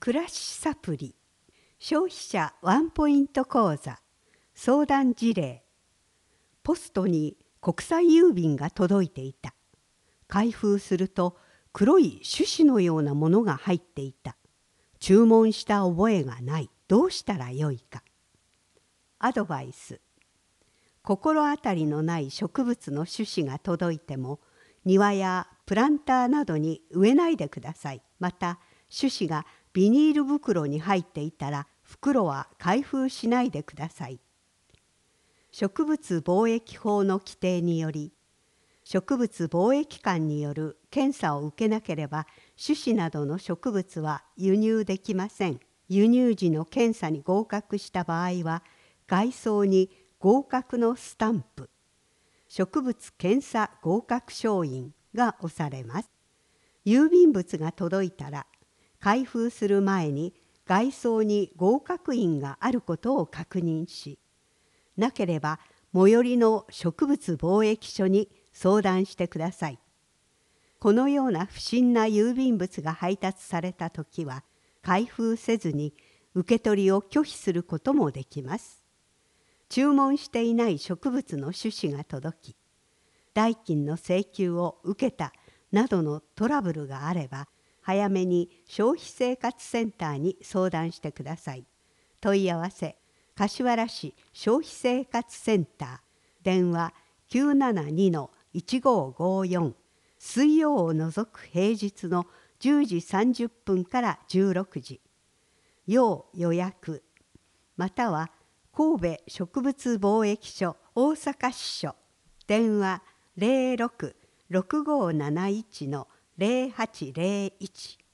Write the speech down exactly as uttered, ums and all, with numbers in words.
暮らしサプリ、消費者ワンポイント講座、相談事例。ポストに国際郵便が届いていた。開封すると黒い種子のようなものが入っていた。注文した覚えがない。どうしたらよいか。アドバイス。心当たりのない植物の種子が届いても、庭やプランターなどに植えないでください。また、種子がビニール袋に入っていたら、袋は開封しないでください。植物防疫法の規定により、植物防疫官による検査を受けなければ、種子などの植物は輸入できません。輸入時の検査に合格した場合は、外装に合格のスタンプ、植物検査合格証印が押されます。郵便物が届いたら、開封する前に外装に合格印があることを確認し、なければ最寄りの植物防疫所に相談してください。このような不審な郵便物が配達されたときは、開封せずに受け取りを拒否することもできます。注文していない植物の種子が届き、代金の請求を受けたなどのトラブルがあれば、早めに消費生活センターに相談してください。問い合わせ、柏原市消費生活センター、電話 きゅうななにのいちごごよん、水曜を除く平日のじゅうじさんじゅっぷんからじゅうろくじ。要予約、または神戸植物防疫所大阪支所、電話 ゼロろく ろくごーなないちのゼロはちゼロいち。